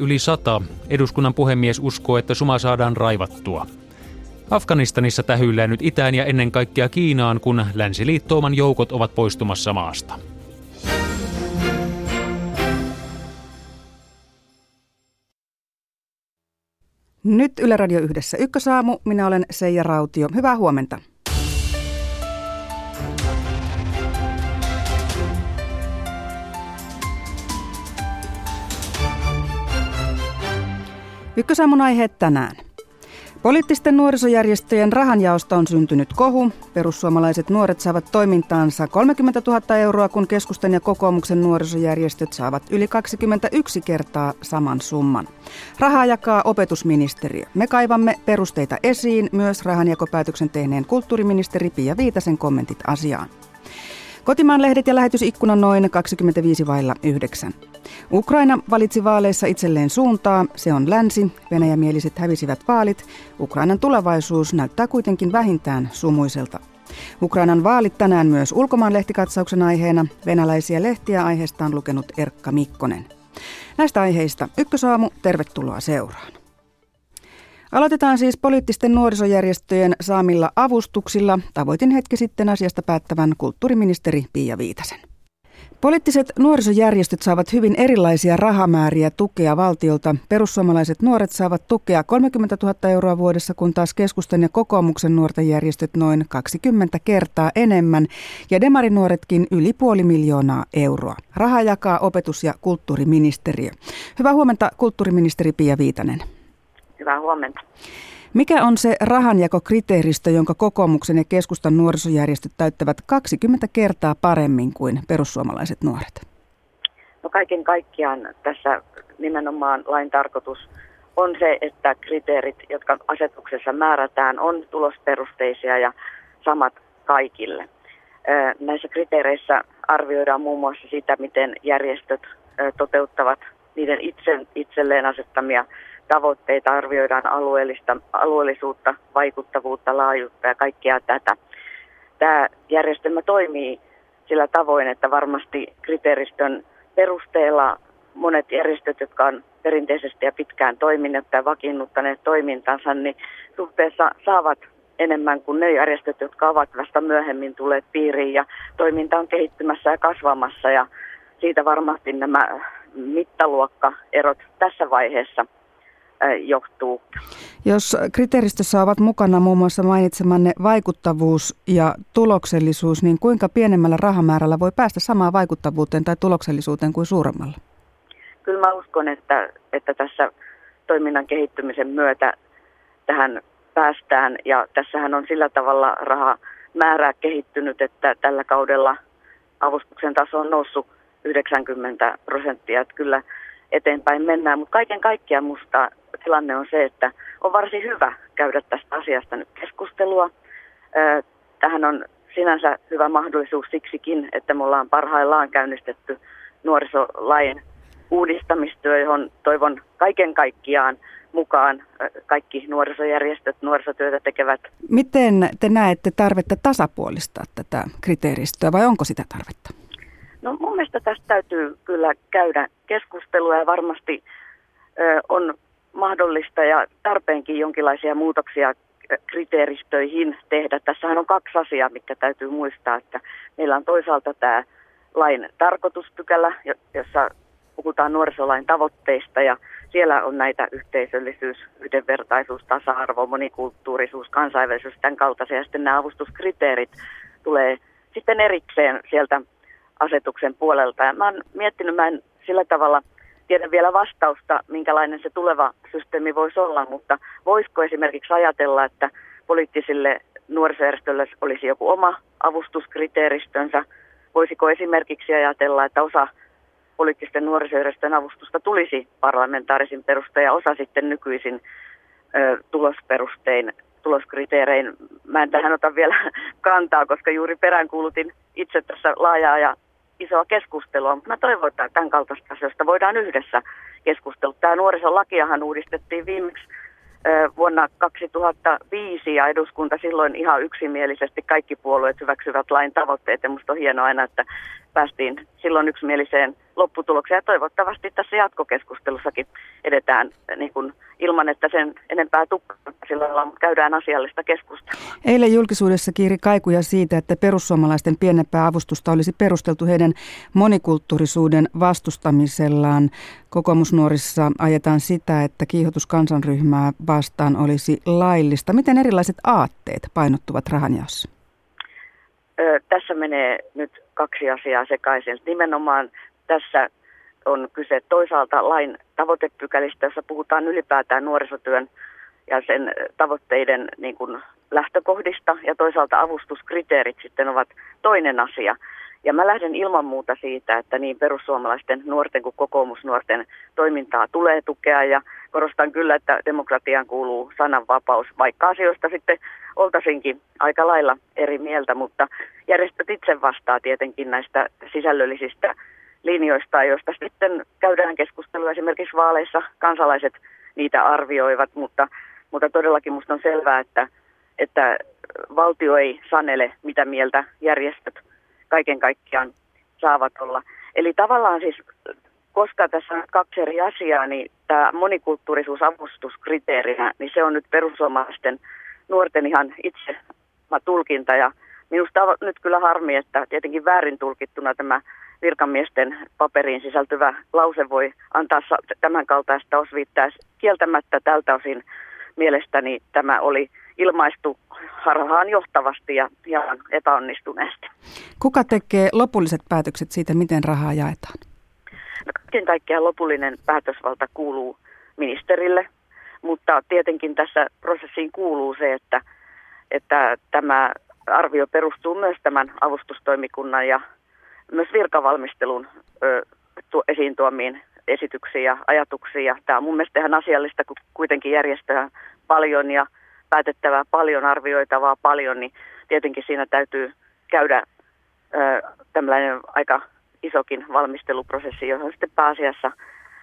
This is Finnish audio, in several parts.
yli 100. Eduskunnan puhemies uskoo, että suma saadaan raivattua. Afganistanissa tähyillään nyt itään ja ennen kaikkea Kiinaan, kun länsiliittouman joukot ovat poistumassa maasta. Nyt Yle Radio Yhdessä Ykkösaamu. Minä olen Seija Rautio. Hyvää huomenta. Ykkösaamun aiheet tänään. Poliittisten nuorisojärjestöjen rahanjaosta on syntynyt kohu. Perussuomalaiset nuoret saavat toimintaansa 30 000 euroa, kun keskustan ja kokoomuksen nuorisojärjestöt saavat yli 21 kertaa saman summan. Rahaa jakaa opetusministeriö. Me kaivamme perusteita esiin, myös rahanjakopäätöksen tehneen kulttuuriministeri Pia Viitasen kommentit asiaan. Kotimaan lehdet ja lähetysikkuna noin 25:09. Ukraina valitsi vaaleissa itselleen suuntaa. Se on länsi. Venäjämieliset hävisivät vaalit. Ukrainan tulevaisuus näyttää kuitenkin vähintään sumuiselta. Ukrainan vaalit tänään myös ulkomaan lehtikatsauksen aiheena. Venäläisiä lehtiä aiheesta on lukenut Erkka Mikkonen. Näistä aiheista Ykkösaamu, tervetuloa seuraan. Aloitetaan siis poliittisten nuorisojärjestöjen saamilla avustuksilla. Tavoitin hetki sitten asiasta päättävän kulttuuriministeri Pia Viitasen. Poliittiset nuorisojärjestöt saavat hyvin erilaisia rahamääriä tukea valtiolta. Perussuomalaiset nuoret saavat tukea 30 000 euroa vuodessa, kun taas keskustan ja kokoomuksen nuorten järjestöt noin 20 kertaa enemmän ja demarinuoretkin yli 500 000 euroa. Rahaa jakaa opetus- ja kulttuuriministeriö. Hyvää huomenta, kulttuuriministeri Pia Viitanen. Hyvää huomenta. Mikä on se rahanjakokriteeristö, jonka kokoomuksen ja keskustan nuorisojärjestöt täyttävät 20 kertaa paremmin kuin perussuomalaiset nuoret? No kaiken kaikkiaan tässä nimenomaan lain tarkoitus on se, että kriteerit, jotka asetuksessa määrätään, on tulosperusteisia ja samat kaikille. Näissä kriteereissä arvioidaan muun muassa sitä, miten järjestöt toteuttavat niiden itselleen asettamia tavoitteita, arvioidaan alueellisuutta, vaikuttavuutta, laajuutta ja kaikkea tätä. Tämä järjestelmä toimii sillä tavoin, että varmasti kriteeristön perusteella monet järjestöt, jotka on perinteisesti ja pitkään toimineet tai vakiinnuttaneet toimintansa, niin suhteessa saavat enemmän kuin ne järjestöt, jotka ovat vasta myöhemmin tulleet piiriin ja toiminta on kehittymässä ja kasvamassa ja siitä varmasti nämä mittaluokkaerot tässä vaiheessa johtuu. Jos kriteeristössä ovat mukana muun muassa mainitsemanne vaikuttavuus ja tuloksellisuus, niin kuinka pienemmällä rahamäärällä voi päästä samaan vaikuttavuuteen tai tuloksellisuuteen kuin suuremmalla? Kyllä mä uskon, että tässä toiminnan kehittymisen myötä tähän päästään ja tässähän on sillä tavalla rahamäärää kehittynyt, että tällä kaudella avustuksen taso on noussut 90%, että kyllä eteenpäin mennään, mutta kaiken kaikkiaan musta tilanne on se, että on varsin hyvä käydä tästä asiasta nyt keskustelua. Tähän on sinänsä hyvä mahdollisuus siksikin, että me ollaan parhaillaan käynnistetty nuorisolain uudistamistyö, johon toivon kaiken kaikkiaan mukaan kaikki nuorisojärjestöt, nuorisotyötä tekevät. Miten te näette tarvetta tasapuolistaa tätä kriteeristöä vai onko sitä tarvetta? No mun mielestä tästä täytyy kyllä käydä keskustelua ja varmasti on mahdollista ja tarpeenkin jonkinlaisia muutoksia kriteeristöihin tehdä. Tässähän on kaksi asiaa, mitkä täytyy muistaa, että meillä on toisaalta tämä lain tarkoituspykälä, jossa puhutaan nuorisolain tavoitteista ja siellä on näitä yhteisöllisyys, yhdenvertaisuus, tasa-arvo, monikulttuurisuus, kansainvälisyys, tämän kaltaisia ja sitten nämä avustuskriteerit tulee sitten erikseen sieltä asetuksen puolelta. Ja mä oon miettinyt, mä en sillä tavalla tiedä vielä vastausta, minkälainen se tuleva systeemi voisi olla, mutta voisiko esimerkiksi ajatella, että poliittisille nuorisojärjestöille olisi joku oma avustuskriteeristönsä? Voisiko esimerkiksi ajatella, että osa poliittisten nuorisojärjestöjen avustusta tulisi parlamentaarisin perustein ja osa sitten nykyisin tulosperustein, tuloskriteerein? Mä en tähän ota vielä kantaa, koska juuri peräänkuulutin itse tässä laajaa ja isoa keskustelua, mutta mä toivon, että tämän kaltaista asioista voidaan yhdessä keskustella. Tämä nuorisolakiahan uudistettiin viimeksi vuonna 2005 ja eduskunta silloin ihan yksimielisesti kaikki puolueet hyväksyvät lain tavoitteet. Ja musta on hienoa aina, että päästiin silloin yksimieliseen lopputulokseen ja toivottavasti tässä jatkokeskustelussakin edetään niin kuin ilman, että sen enempää tukkaa sillä käydään asiallista keskustelua. Eilen julkisuudessa kiiri kaikuja siitä, että perussuomalaisten pienempää avustusta olisi perusteltu heidän monikulttuurisuuden vastustamisellaan. Kokoomusnuorissa ajetaan sitä, että kiihotus kansanryhmää vastaan olisi laillista. Miten erilaiset aatteet painottuvat rahanjaossa? Tässä menee nyt kaksi asiaa sekaisin. Nimenomaan tässä on kyse toisaalta lain tavoitepykälistä, jossa puhutaan ylipäätään nuorisotyön ja sen tavoitteiden niin kuin lähtökohdista, ja toisaalta avustuskriteerit sitten ovat toinen asia. Ja mä lähden ilman muuta siitä, että niin perussuomalaisten nuorten kuin kokoomusnuorten toimintaa tulee tukea, ja korostan kyllä, että demokratiaan kuuluu sananvapaus, vaikka asioista sitten oltaisinkin aika lailla eri mieltä, mutta järjestöt itse vastaa tietenkin näistä sisällöllisistä linjoista, joista sitten käydään keskustelua esimerkiksi vaaleissa, kansalaiset niitä arvioivat, mutta todellakin musta on selvää, että valtio ei sanele, mitä mieltä järjestöt kaiken kaikkiaan saavat olla. Eli tavallaan siis, koska tässä on kaksi eri asiaa, niin tämä monikulttuurisuusavustuskriteerinä, niin se on nyt perussuomalaisten nuorten ihan itse tulkinta. Ja minusta on nyt kyllä harmi, että tietenkin väärin tulkittuna tämä virkamiesten paperiin sisältyvä lause voi antaa tämän kaltaista osviittaa. Kieltämättä tältä osin mielestäni tämä oli ilmaistu harhaan johtavasti ja hieman epäonnistuneesti. Kuka tekee lopulliset päätökset siitä, miten rahaa jaetaan? No, kaiken kaikkiaan lopullinen päätösvalta kuuluu ministerille, mutta tietenkin tässä prosessiin kuuluu se, että tämä arvio perustuu myös tämän avustustoimikunnan ja myös virkavalmistelun esiin tuomiin esityksiin ja ajatuksiin. Ja tämä on mun mielestä ihan asiallista, kun kuitenkin järjestöä paljon ja päätettävää paljon, arvioitavaa paljon, niin tietenkin siinä täytyy käydä tämmöinen aika isokin valmisteluprosessi, johon sitten pääasiassa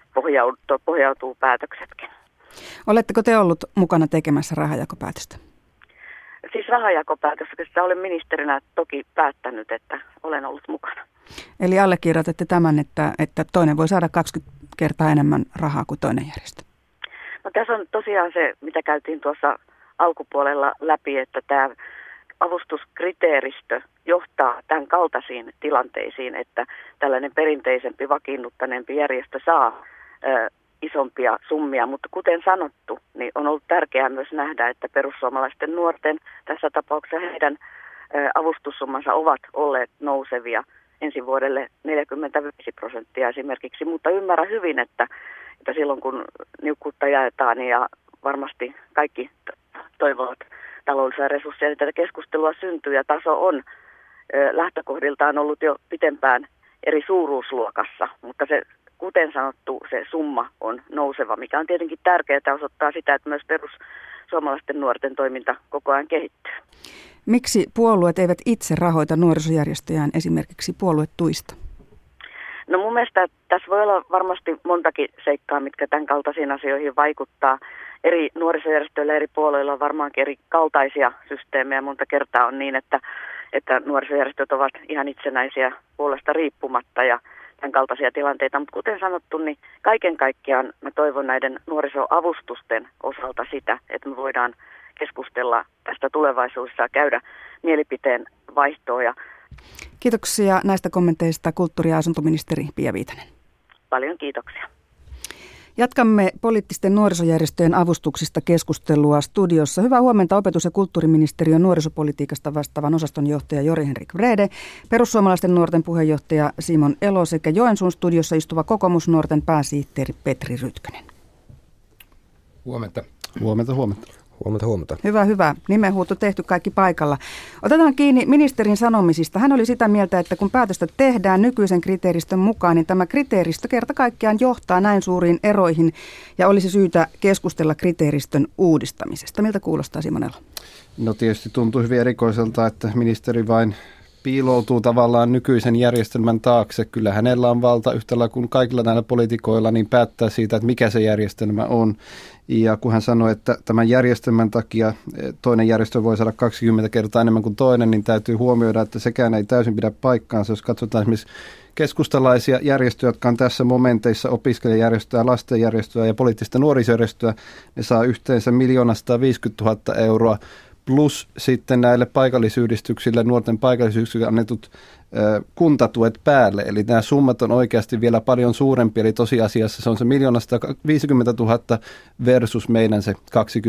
pohjautuu päätöksetkin. Oletteko te ollut mukana tekemässä rahajakopäätöstä? Siis rahajakopäätöksessä olen ministerinä toki päättänyt, että olen ollut mukana. Eli allekirjoitatte tämän, että toinen voi saada 20 kertaa enemmän rahaa kuin toinen järjestö? No, tässä on tosiaan se, mitä käytiin tuossa alkupuolella läpi, että tämä avustuskriteeristö johtaa tämän kaltaisiin tilanteisiin, että tällainen perinteisempi, vakiinnuttaneempi järjestö saa isompia summia, mutta kuten sanottu, niin on ollut tärkeää myös nähdä, että perussuomalaisten nuorten, tässä tapauksessa heidän avustussummansa ovat olleet nousevia ensi vuodelle 45% esimerkiksi, mutta ymmärrän hyvin, että silloin kun niukkuutta jaetaan ja varmasti kaikki toivovat taloudellisia resursseja, niin tätä keskustelua syntyy ja taso on lähtökohdiltaan ollut jo pitempään eri suuruusluokassa, mutta se, kuten sanottu, se summa on nouseva, mikä on tietenkin tärkeää, osoittaa sitä, että myös perussuomalaisten nuorten toiminta koko ajan kehittyy. Miksi puolueet eivät itse rahoita nuorisojärjestöjään esimerkiksi puoluetuista? No mun mielestä tässä voi olla varmasti montakin seikkaa, mitkä tämän kaltaisiin asioihin vaikuttaa. Eri nuorisojärjestöillä, eri puolueilla on varmaankin eri kaltaisia systeemejä. Monta kertaa on niin, että nuorisojärjestöt ovat ihan itsenäisiä puolesta riippumatta ja tämän kaltaisia tilanteita. Mutta kuten sanottu, niin kaiken kaikkiaan mä toivon näiden nuorisoavustusten osalta sitä, että me voidaan keskustella tästä tulevaisuudessa ja käydä mielipiteen vaihtoa. Kiitoksia näistä kommenteista kulttuuri- ja asuntoministeri Pia Viitanen. Paljon kiitoksia. Jatkamme poliittisten nuorisojärjestöjen avustuksista keskustelua studiossa. Hyvää huomenta opetus- ja kulttuuriministeriön nuorisopolitiikasta vastaavan osastonjohtaja Jori-Henrik Wrede, perussuomalaisten nuorten puheenjohtaja Simon Elo sekä Joensuun studiossa istuva kokoomusnuorten pääsihteeri Petri Rytkönen. Huomenta. Huomenta. Hyvä. Nimenhuuto tehty, kaikki paikalla. Otetaan kiinni ministerin sanomisista. Hän oli sitä mieltä, että kun päätöstä tehdään nykyisen kriteeristön mukaan, niin tämä kriteeristö kerta kaikkiaan johtaa näin suuriin eroihin ja olisi syytä keskustella kriteeristön uudistamisesta. Miltä kuulostaa, Simon Elo? No tietysti tuntuu hyvin erikoiselta, että ministeri vain piiloutuu tavallaan nykyisen järjestelmän taakse. Kyllä hänellä on valta yhtä lailla kuin kaikilla näillä poliitikoilla niin päättää siitä, että mikä se järjestelmä on. Ja kun hän sanoi, että tämän järjestelmän takia toinen järjestö voi saada 20 kertaa enemmän kuin toinen, niin täytyy huomioida, että sekään ei täysin pidä paikkaansa. Jos katsotaan esimerkiksi keskustalaisia järjestöjä, jotka on tässä momenteissa opiskelijajärjestöä, lastenjärjestöä ja poliittista nuorisojärjestöä, ne saa yhteensä 1 150 000 euroa plus sitten näille paikallisyhdistyksille, nuorten paikallisyhdistyksille annetut kuntatuet päälle. Eli nämä summat on oikeasti vielä paljon suurempi, eli tosiasiassa se on se 1 150 000 versus meidän se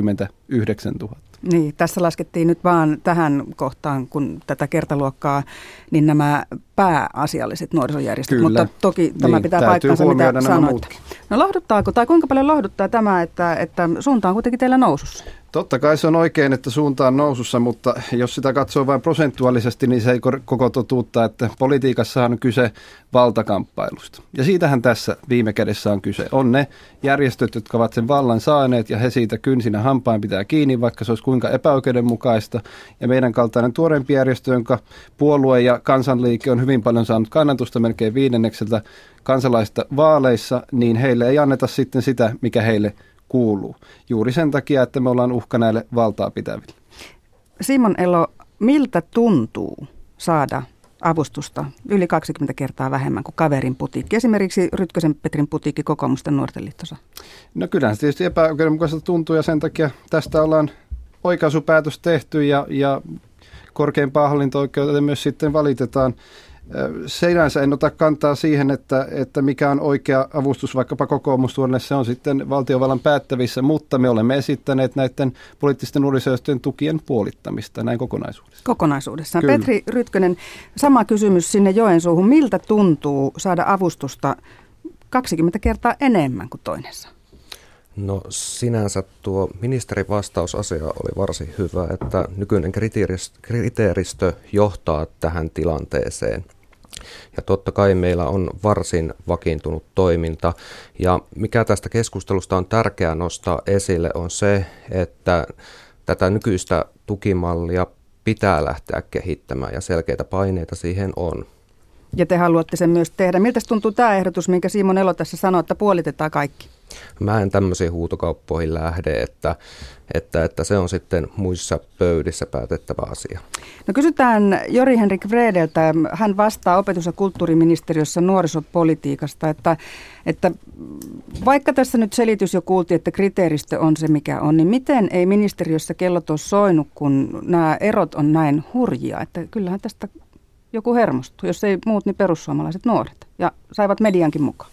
29 000. Niin, tässä laskettiin nyt vaan tähän kohtaan, kun tätä kertaluokkaa, niin nämä pääasialliset nuorisojärjestöt, Kyllä. Mutta toki tämä pitää paikkansa, mitä sanoit. No lohduttaako, tai kuinka paljon lohduttaa tämä, että suunta on kuitenkin teillä nousussa? Totta kai se on oikein, että suunta on nousussa, mutta jos sitä katsoo vain prosentuaalisesti, niin se ei koko totuutta, että politiikassahan on kyse valtakamppailusta. Ja siitähän tässä viime kädessä on kyse. On ne järjestöt, jotka ovat sen vallan saaneet ja he siitä kynsinä hampaan pitää kiinni, vaikka se olisi kuinka epäoikeudenmukaista. Ja meidän kaltainen tuoreempi järjestö, jonka puolue ja kansanliike on hyvin paljon saanut kannatusta melkein 5% kansalaista vaaleissa, niin heille ei anneta sitten sitä, mikä heille kuuluu. Juuri sen takia, että me ollaan uhka näille valtaa pitäville. Simon Elo, miltä tuntuu saada avustusta yli 20 kertaa vähemmän kuin kaverin putiikki? Esimerkiksi Rytkösen Petrin putiikki Kokoomusten nuorten liittossa. No kyllähän se tietysti epäoikeudenmukaisesti tuntuu ja sen takia tästä ollaan oikaisupäätös tehty ja korkeimpaan hallinto-oikeuteen myös sitten valitetaan. Sinänsä en ota kantaa siihen, että mikä on oikea avustus vaikkapa kokoomustuorille, se on sitten valtiovallan päättävissä, mutta me olemme esittäneet näiden poliittisten nuorisojärjestöjen tukien puolittamista näin kokonaisuudessaan. Kokonaisuudessaan. Kyllä. Petri Rytkönen, sama kysymys sinne Joensuuhun. Miltä tuntuu saada avustusta 20 kertaa enemmän kuin toinen saa? No sinänsä tuo ministerin vastaus asiaan oli varsin hyvä, että nykyinen kriteeristö johtaa tähän tilanteeseen. Ja totta kai meillä on varsin vakiintunut toiminta. Ja mikä tästä keskustelusta on tärkeää nostaa esille on se, että tätä nykyistä tukimallia pitää lähteä kehittämään ja selkeitä paineita siihen on. Ja te haluatte sen myös tehdä. Miltä tuntuu tämä ehdotus, minkä Simon Elo tässä sanoi, että puolitetaan kaikki? Mä en tämmöisiin huutokauppoihin lähde, että se on sitten muissa pöydissä päätettävä asia. No kysytään Jori-Henrik Vredeltä. Hän vastaa opetus- ja kulttuuriministeriössä nuorisopolitiikasta, että vaikka tässä nyt selitys jo kuultiin, että kriteeristö on se mikä on, niin miten ei ministeriössä kellot ole soinut, kun nämä erot on näin hurjia, että kyllähän tästä joku hermostuu, jos ei muut, niin perussuomalaiset nuoret ja saivat mediankin mukaan.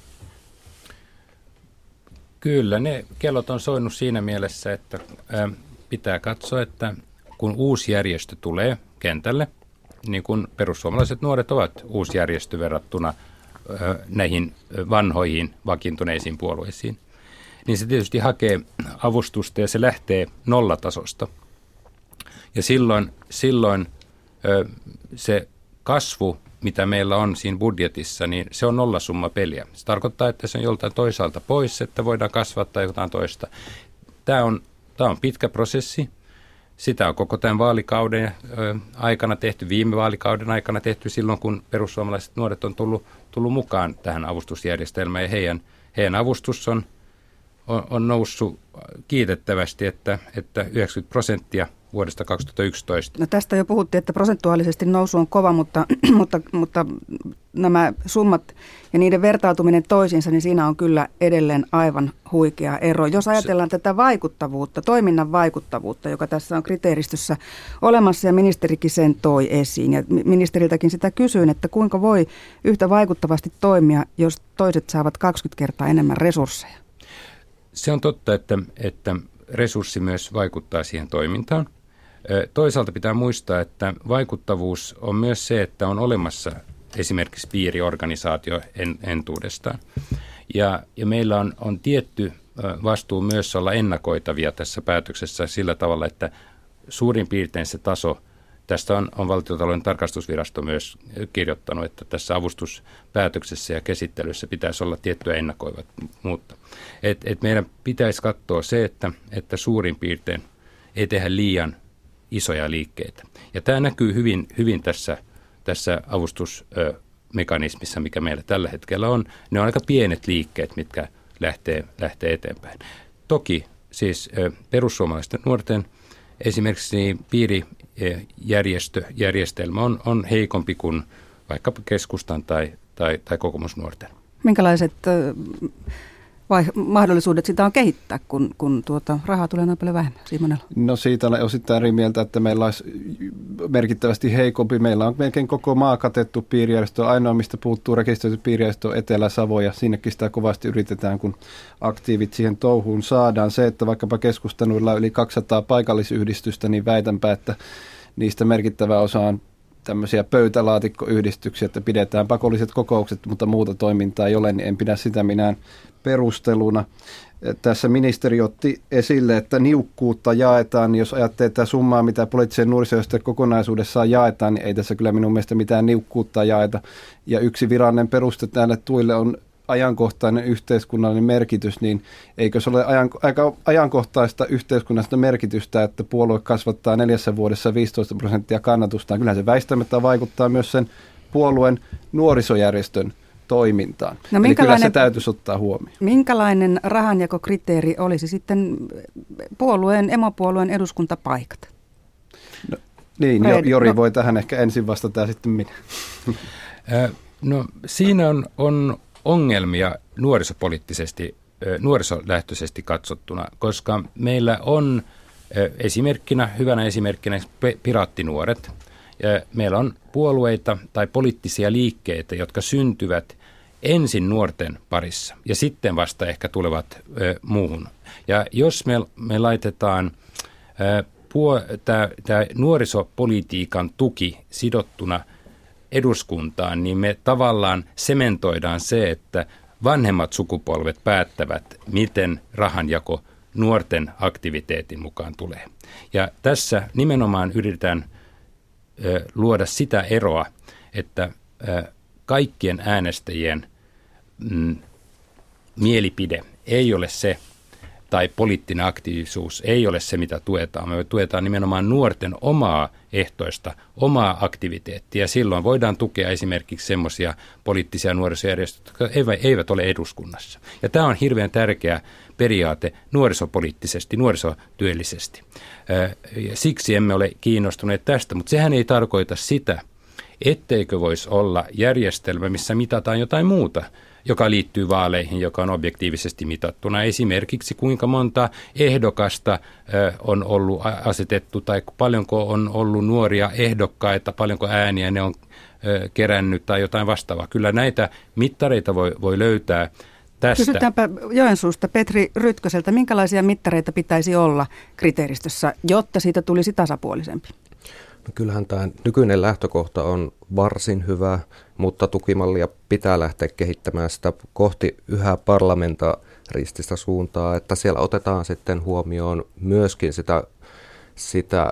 Kyllä, ne kellot on soinut siinä mielessä, että pitää katsoa, että kun uusi järjestö tulee kentälle, niin kun perussuomalaiset nuoret ovat uusi järjestö verrattuna näihin vanhoihin vakiintuneisiin puolueisiin, niin se tietysti hakee avustusta ja se lähtee nollatasosta. Ja silloin se kasvu, mitä meillä on siinä budjetissa, niin se on nollasumma peliä. Se tarkoittaa, että se on joltain toisaalta pois, että voidaan kasvattaa jotain toista. Tämä on pitkä prosessi. Sitä on koko tämän vaalikauden aikana tehty, viime vaalikauden aikana tehty silloin, kun perussuomalaiset nuoret on tullut mukaan tähän avustusjärjestelmään. Ja heidän avustus on noussut kiitettävästi, että 90% vuodesta 2011. No tästä jo puhuttiin, että prosentuaalisesti nousu on kova, mutta nämä summat ja niiden vertautuminen toisiinsa, niin siinä on kyllä edelleen aivan huikea ero. Jos ajatellaan tätä vaikuttavuutta, toiminnan vaikuttavuutta, joka tässä on kriteeristössä olemassa ja ministerikin sen toi esiin ja ministeriltäkin sitä kysyin, että kuinka voi yhtä vaikuttavasti toimia, jos toiset saavat 20 kertaa enemmän resursseja? Se on totta, että resurssi myös vaikuttaa siihen toimintaan. Toisaalta pitää muistaa, että vaikuttavuus on myös se, että on olemassa esimerkiksi piiriorganisaatio entuudestaan. Ja meillä on tietty vastuu myös olla ennakoitavia tässä päätöksessä sillä tavalla, että suurin piirtein se taso, tästä on Valtiontalouden tarkastusvirasto myös kirjoittanut, että tässä avustuspäätöksessä ja käsittelyssä pitäisi olla tiettyä ennakoivuutta. Et meidän pitäisi katsoa se, että suurin piirtein ei tehdä liian isoja liikkeitä. Ja tämä näkyy hyvin tässä tässä avustusmekanismissa, mikä meillä tällä hetkellä on, ne on aika pienet liikkeet, mitkä lähtee eteenpäin. Toki siis perussuomalaisten nuorten esimerkiksi piirijärjestelmä on heikompi kuin vaikkapa keskustan tai kokoomusnuorten. Minkälaiset mahdollisuudet sitä on kehittää, kun rahaa tulee noin paljon vähemmän, Simonella? No siitä olen osittain eri mieltä, että meillä olisi merkittävästi heikompi. Meillä on melkein koko maa katettu piirijärjestö. Ainoa, mistä puuttuu rekisteröity piirijärjestö, on Etelä-Savo, ja sinnekin sitä kovasti yritetään, kun aktiivit siihen touhuun saadaan. Se, että vaikkapa keskustanuilla on yli 200 paikallisyhdistystä, niin väitänpä, että niistä merkittävä osa on tämmöisiä pöytälaatikkoyhdistyksiä, että pidetään pakolliset kokoukset, mutta muuta toimintaa ei ole, niin en pidä sitä minään perusteluna. Tässä ministeri otti esille, että niukkuutta jaetaan, niin jos ajattelee tätä summaa, mitä poliittiseen nuorisojärjestöjen kokonaisuudessaan jaetaan, niin ei tässä kyllä minun mielestä mitään niukkuutta jaeta. Ja yksi virallinen peruste näille tuille on ajankohtainen yhteiskunnallinen merkitys, niin eikö se ole aika ajankohtaista yhteiskunnallista merkitystä, että puolue kasvattaa 4 vuodessa 15% kannatustaan. Kyllähän se väistämättä vaikuttaa myös sen puolueen nuorisojärjestön toimintaan. No, eli kyllä se täytyisi ottaa huomioon. Minkälainen rahanjakokriteeri olisi sitten emopuolueen eduskuntapaikat? No, niin, Jori voi tähän ehkä ensin vastata ja sitten minä. No siinä on ongelmia nuorisopoliittisesti, nuorisolähtöisesti katsottuna, koska meillä on hyvänä esimerkkinä piraattinuoret. Meillä on puolueita tai poliittisia liikkeitä, jotka syntyvät ensin nuorten parissa ja sitten vasta ehkä tulevat muuhun. Ja jos me laitetaan tämä nuorisopolitiikan tuki sidottuna eduskuntaan, niin me tavallaan sementoidaan se, että vanhemmat sukupolvet päättävät, miten rahanjako nuorten aktiviteetin mukaan tulee. Ja tässä nimenomaan yritetään luoda sitä eroa, että kaikkien äänestäjien mielipide ei ole se, tai poliittinen aktiivisuus ei ole se, mitä tuetaan. Me tuetaan nimenomaan nuorten omaa ehtoista, omaa aktiviteettia. Silloin voidaan tukea esimerkiksi semmoisia poliittisia nuorisojärjestöjä, jotka eivät ole eduskunnassa. Ja tämä on hirveän tärkeä periaate nuorisopoliittisesti, nuorisotyöllisesti. Siksi emme ole kiinnostuneet tästä, mutta sehän ei tarkoita sitä, etteikö voisi olla järjestelmä, missä mitataan jotain muuta, joka liittyy vaaleihin, joka on objektiivisesti mitattuna. Esimerkiksi kuinka monta ehdokasta on ollut asetettu tai paljonko on ollut nuoria ehdokkaita, paljonko ääniä ne on kerännyt tai jotain vastaavaa. Kyllä näitä mittareita voi löytää tästä. Kysytäänpä Joensuusta Petri Rytköseltä, minkälaisia mittareita pitäisi olla kriteeristössä, jotta siitä tulisi tasapuolisempi? No kyllähän tämä nykyinen lähtökohta on varsin hyvä, mutta tukimallia pitää lähteä kehittämään sitä kohti yhä parlamentaristista suuntaa, että siellä otetaan sitten huomioon myöskin sitä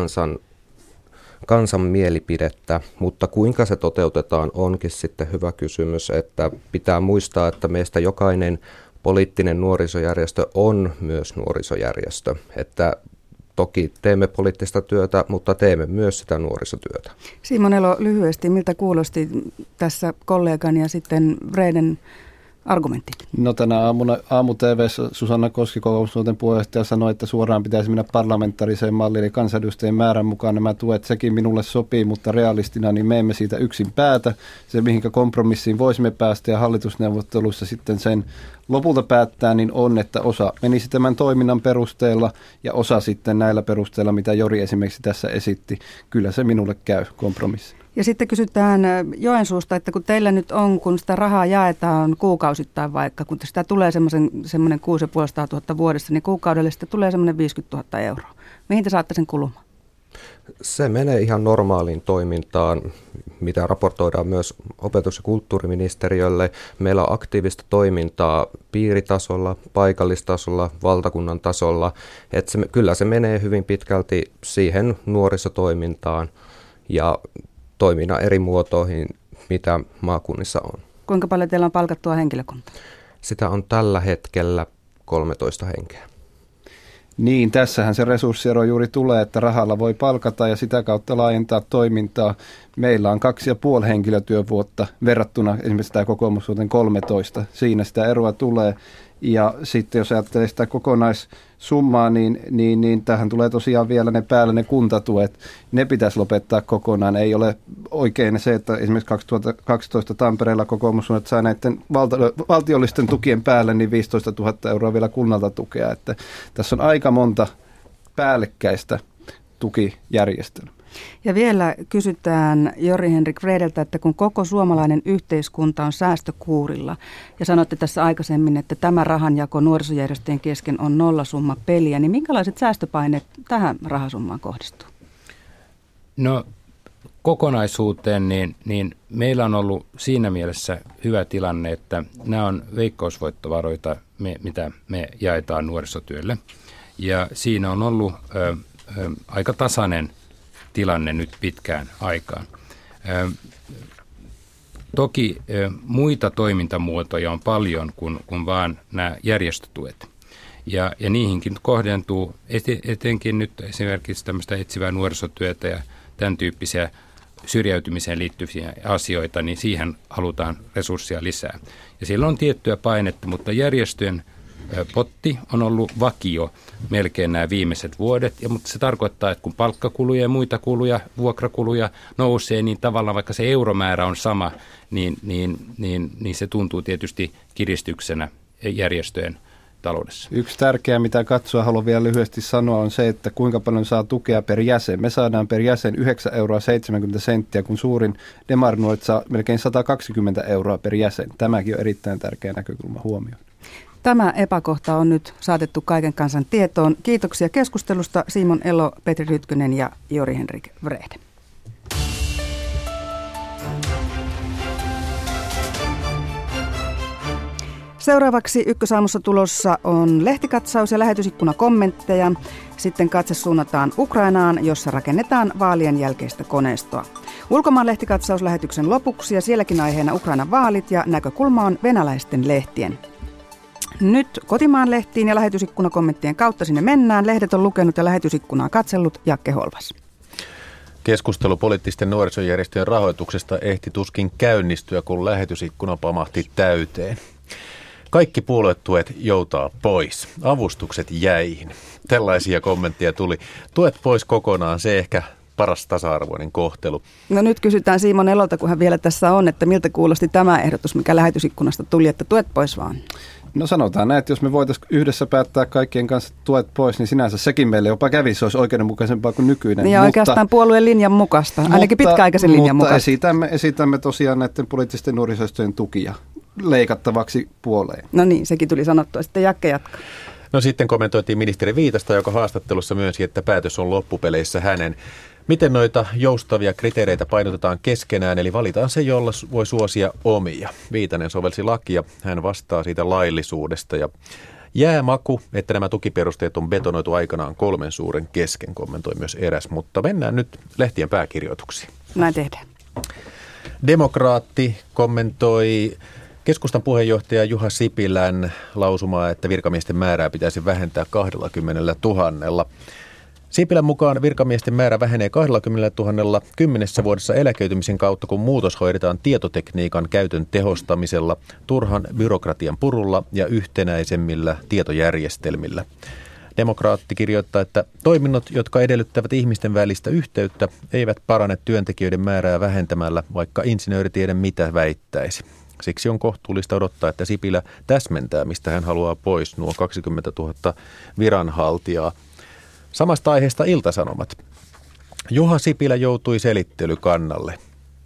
kansan mielipidettä, mutta kuinka se toteutetaan onkin sitten hyvä kysymys, että pitää muistaa, että meistä jokainen poliittinen nuorisojärjestö on myös nuorisojärjestö, että toki teemme poliittista työtä, mutta teemme myös sitä nuorisotyötä. Simon Elo, lyhyesti, miltä kuulosti tässä kollegani ja sitten Vreden argumentit? No tänä aamuna aamu-tv:ssä Susanna Koski, kokoomusnuorten puheenjohtaja, sanoi, että suoraan pitäisi mennä parlamentaariseen malliin, eli kansanedustajien määrän mukaan nämä tuet, sekin minulle sopii, mutta realistina niin me emme siitä yksin päätä. Se, mihinkä kompromissiin voisimme päästä ja hallitusneuvotteluissa sitten sen lopulta päättää, niin on, että osa menisi tämän toiminnan perusteella ja osa sitten näillä perusteilla, mitä Jori esimerkiksi tässä esitti. Kyllä se minulle käy kompromissi. Ja sitten kysytään Joensuusta, että kun teillä nyt on, kun sitä rahaa jaetaan kuukausittain vaikka, kun sitä tulee semmoinen 650 vuodessa, niin kuukaudelle sitä tulee semmoinen 50 000 euroa. Mihin te saatte sen kulumaan? Se menee ihan normaaliin toimintaan, mitä raportoidaan myös opetus- ja kulttuuriministeriölle. Meillä on aktiivista toimintaa piiritasolla, paikallistasolla, valtakunnan tasolla. Kyllä se menee hyvin pitkälti siihen nuorisotoimintaan ja toiminnan eri muotoihin, mitä maakunnissa on. Kuinka paljon teillä on palkattua henkilökuntaa? Sitä on tällä hetkellä 13 henkeä. Niin, tässähän se resurssiero juuri tulee, että rahalla voi palkata ja sitä kautta laajentaa toimintaa. Meillä on 2,5 henkilötyövuotta verrattuna esimerkiksi tämä kokoomusvuoteen 13. Siinä sitä eroa tulee. Ja sitten jos ajattelee sitä kokonaissummaa, niin tähän tulee tosiaan vielä ne päällä ne kuntatuet. Ne pitäisi lopettaa kokonaan. Ei ole oikein se, että esimerkiksi 2012 Tampereella kokoomussuunnat sai näiden valtiollisten tukien päälle niin 15 000 euroa vielä kunnalta tukea. Että tässä on aika monta päällekkäistä tukijärjestelmää. Ja vielä kysytään Jori-Henrik Vredeltä, että kun koko suomalainen yhteiskunta on säästökuurilla, ja sanotte tässä aikaisemmin, että tämä rahanjako nuorisojärjestöjen kesken on nollasumma peliä, niin minkälaiset säästöpaineet tähän rahasummaan kohdistuu? No kokonaisuuteen, niin meillä on ollut siinä mielessä hyvä tilanne, että nämä on veikkausvoittovaroita, mitä me jaetaan nuorisotyölle. Ja siinä on ollut aika tasainen tilanne nyt pitkään aikaan. Toki muita toimintamuotoja on paljon kuin vaan nämä järjestötuet. Ja niihinkin kohdentuu etenkin nyt esimerkiksi tämmöistä etsivää nuorisotyötä ja tämän tyyppisiä syrjäytymiseen liittyviä asioita, niin siihen halutaan resursseja lisää. Ja siellä on tiettyä painetta, mutta järjestöjen potti on ollut vakio melkein nämä viimeiset vuodet, mutta se tarkoittaa, että kun palkkakuluja ja muita kuluja, vuokrakuluja nousee, niin tavallaan vaikka se euromäärä on sama, niin se tuntuu tietysti kiristyksenä järjestöjen taloudessa. Yksi tärkeä, mitä katsoa haluan vielä lyhyesti sanoa, on se, että kuinka paljon saa tukea per jäsen. Me saadaan per jäsen 9,70 €, kun suurin demarinuoret saa melkein 120 € per jäsen. Tämäkin on erittäin tärkeä näkökulma huomioon. Tämä epäkohta on nyt saatettu kaiken kansan tietoon. Kiitoksia keskustelusta Simon Elo, Petri Rytkönen ja Jori-Henrik Vrede. Seuraavaksi Ykkösaamussa tulossa on lehtikatsaus ja lähetysikkuna-kommentteja. Sitten katse suunnataan Ukrainaan, jossa rakennetaan vaalien jälkeistä koneistoa. Ulkomaan lehtikatsaus lähetyksen lopuksi ja sielläkin aiheena Ukrainan vaalit ja näkökulma on venäläisten lehtien. Nyt kotimaan lehtiin ja lähetysikkunakommenttien kautta sinne mennään. Lehdet on lukenut ja lähetysikkunaa katsellut Jakke Holvas. Keskustelu poliittisten nuorisojärjestöjen rahoituksesta ehti tuskin käynnistyä, kun lähetysikkuna pamahti täyteen. Kaikki puoluetuet joutaa pois. Avustukset jäihin. Tällaisia kommentteja tuli. Tuet pois kokonaan, se ehkä paras tasa-arvoinen kohtelu. No nyt kysytään Simon Elolta, kun hän vielä tässä on, että miltä kuulosti tämä ehdotus, mikä lähetysikkunasta tuli, että tuet pois vaan? No sanotaan näin, että jos me voitaisiin yhdessä päättää kaikkien kanssa tuet pois, niin sinänsä sekin meille jopa kävisi, se olisi oikeudenmukaisempaa kuin nykyinen. Ja oikeastaan puolueen linjan mukaista, ainakin pitkäaikaisen linjan mukaista. Esitämme tosiaan näiden poliittisten nuorisojärjestöjen tukia leikattavaksi puoleen. No niin, sekin tuli sanottua. Sitten Jakke jatkaa. No sitten kommentoitiin ministeri Viitasta, joka haastattelussa myönsi, että päätös on loppupeleissä hänen. Miten noita joustavia kriteereitä painotetaan keskenään, eli valitaan se, jolla voi suosia omia. Viitanen sovelsi lakia, hän vastaa siitä laillisuudesta ja jää maku, että nämä tukiperusteet on betonoitu aikanaan 3 suuren kesken, kommentoi myös eräs, mutta mennään nyt lehtien pääkirjoituksiin. Näin tehdään. Demokraatti kommentoi keskustan puheenjohtaja Juha Sipilän lausumaa, että virkamiesten määrää pitäisi vähentää 20 000. Sipilän mukaan virkamiesten määrä vähenee 20 000 10 vuodessa eläköitymisen kautta, kun muutos hoidetaan tietotekniikan käytön tehostamisella, turhan byrokratian purulla ja yhtenäisemmillä tietojärjestelmillä. Demokraatti kirjoittaa, että toiminnot, jotka edellyttävät ihmisten välistä yhteyttä, eivät parane työntekijöiden määrää vähentämällä, vaikka insinööri tiedä mitä väittäisi. Siksi on kohtuullista odottaa, että Sipilä täsmentää, mistä hän haluaa pois nuo 20 000 viranhaltijaa. Samasta aiheesta Ilta-Sanomat. Juha Sipilä joutui selittelykannalle.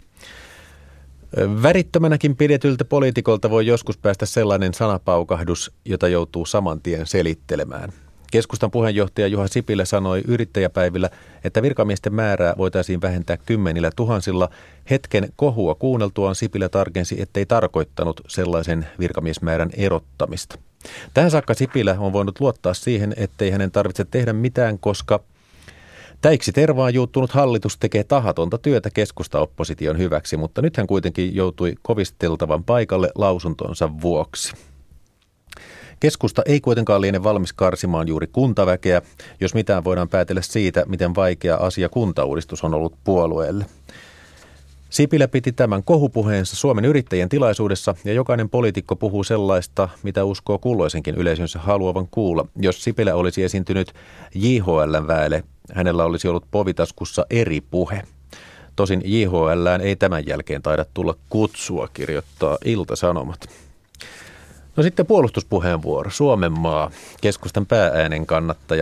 Värittömänäkin pidetyltä poliitikolta voi joskus päästä sellainen sanapaukahdus, jota joutuu saman tien selittelemään. Keskustan puheenjohtaja Juha Sipilä sanoi yrittäjäpäivillä, että virkamiesten määrää voitaisiin vähentää 10 000. Hetken kohua kuunneltuaan Sipilä tarkensi, ettei tarkoittanut sellaisen virkamiesmäärän erottamista. Tähän saakka Sipilä on voinut luottaa siihen, ettei hänen tarvitse tehdä mitään, koska täiksi tervaan juuttunut hallitus tekee tahatonta työtä keskustaopposition hyväksi, mutta nyt hän kuitenkin joutui kovisteltavan paikalle lausuntonsa vuoksi. Keskusta ei kuitenkaan liene valmis karsimaan juuri kuntaväkeä, jos mitään voidaan päätellä siitä, miten vaikea asia kuntauudistus on ollut puolueelle. Sipilä piti tämän kohupuheensa Suomen Yrittäjien tilaisuudessa ja jokainen poliitikko puhuu sellaista, mitä uskoo kulloisenkin yleisönsä haluavan kuulla. Jos Sipilä olisi esiintynyt JHL:n väelle, hänellä olisi ollut povitaskussa eri puhe. Tosin JHL:ään ei tämän jälkeen taida tulla kutsua, kirjoittaa Ilta-Sanomat. No sitten puolustuspuheenvuoro. Suomenmaa, keskustan päääänen kannattaja,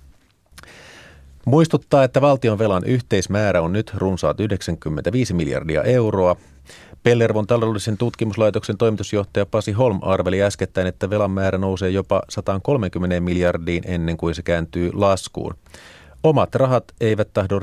muistuttaa, että valtionvelan yhteismäärä on nyt runsaat 95 miljardia euroa. Pellervon taloudellisen tutkimuslaitoksen toimitusjohtaja Pasi Holm arveli äskettäin, että velan määrä nousee jopa 130 miljardiin ennen kuin se kääntyy laskuun. Omat rahat eivät tahdo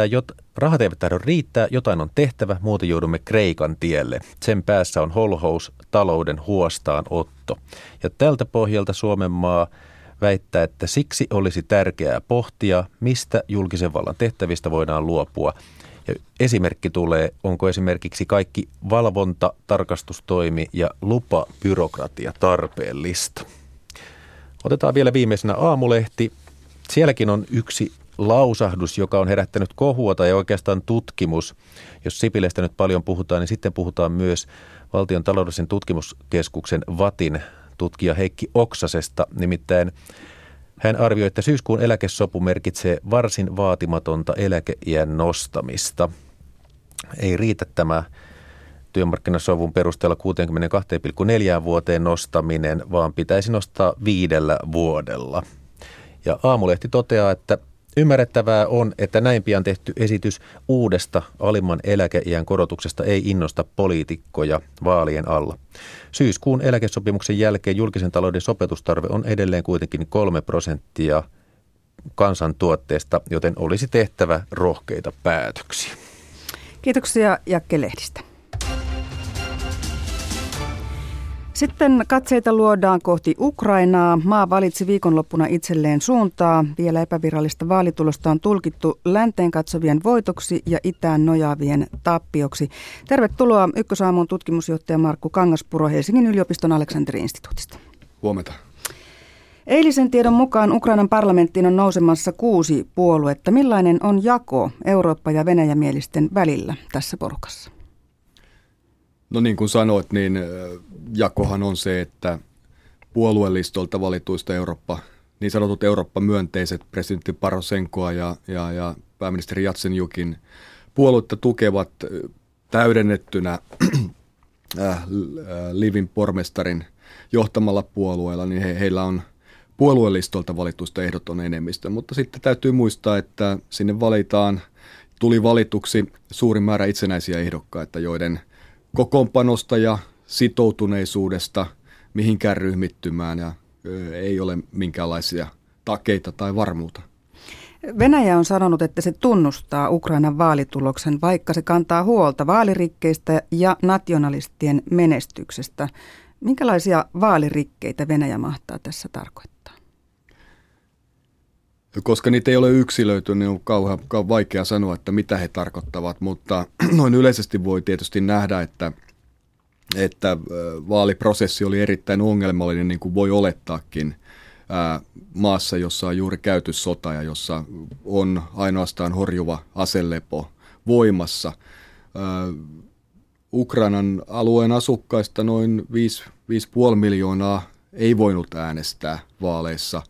riittää, jotain on tehtävä, muuten joudumme Kreikan tielle. Sen päässä on holhous, talouden huostaanotto. Ja tältä pohjalta Suomenmaa väittää, että siksi olisi tärkeää pohtia, mistä julkisen vallan tehtävistä voidaan luopua. Ja esimerkki tulee, onko esimerkiksi kaikki valvonta, tarkastustoimi ja lupabyrokratia tarpeellista. Otetaan vielä viimeisenä Aamulehti. Sielläkin on yksi lausahdus, joka on herättänyt kohua tai oikeastaan tutkimus. Jos Sipilästä nyt paljon puhutaan, niin sitten puhutaan myös Valtion taloudellisen tutkimuskeskuksen VATin tutkija Heikki Oksasesta. Nimittäin hän arvioi, että syyskuun eläkesopu merkitsee varsin vaatimatonta eläkeiän nostamista. Ei riitä tämä työmarkkinasovun perusteella 62,4 vuoteen nostaminen, vaan pitäisi nostaa 5 vuodella. Ja Aamulehti toteaa, että ymmärrettävää on, että näin pian tehty esitys uudesta alimman eläkeiän korotuksesta ei innosta poliitikkoja vaalien alla. Syyskuun eläkesopimuksen jälkeen julkisen talouden sopeutustarve on edelleen kuitenkin 3% kansantuotteesta, joten olisi tehtävä rohkeita päätöksiä. Kiitoksia Jakke Lehdistä. Sitten katseita luodaan kohti Ukrainaa. Maa valitsi viikonloppuna itselleen suuntaa. Vielä epävirallista vaalitulosta on tulkittu länteen katsovien voitoksi ja itään nojaavien tappioksi. Tervetuloa Ykkösaamun tutkimusjohtaja Markku Kangaspuro Helsingin yliopiston Aleksanteri-instituutista. Huomenta. Eilisen tiedon mukaan Ukrainan parlamenttiin on nousemassa 6 puoluetta. Millainen on jako Eurooppa- ja venäjämielisten välillä tässä porukassa? No niin kuin sanoit, niin jakohan on se, että puoluelistolta valituista niin sanotut Eurooppa-myönteiset presidentti Porosenkoa ja pääministeri Jatsenyukin puoluetta tukevat täydennettynä Lvivin pormestarin johtamalla puolueella, niin heillä on puoluelistolta valituista ehdoton enemmistö. Mutta sitten täytyy muistaa, että sinne tuli valituksi suuri määrä itsenäisiä ehdokkaita, joiden kokoonpanosta ja sitoutuneisuudesta mihinkään ryhmittymään ja ei ole minkäänlaisia takeita tai varmuutta. Venäjä on sanonut, että se tunnustaa Ukrainan vaalituloksen, vaikka se kantaa huolta vaalirikkeistä ja nationalistien menestyksestä. Minkälaisia vaalirikkeitä Venäjä mahtaa tässä tarkoittaa? Koska niitä ei ole yksilöity, niin on kauhean vaikea sanoa, että mitä he tarkoittavat, mutta noin yleisesti voi tietysti nähdä, että vaaliprosessi oli erittäin ongelmallinen, niin kuin voi olettaakin maassa, jossa on juuri käyty sota ja jossa on ainoastaan horjuva aselepo voimassa. Ukrainan alueen asukkaista noin 5,5 miljoonaa ei voinut äänestää vaaleissa.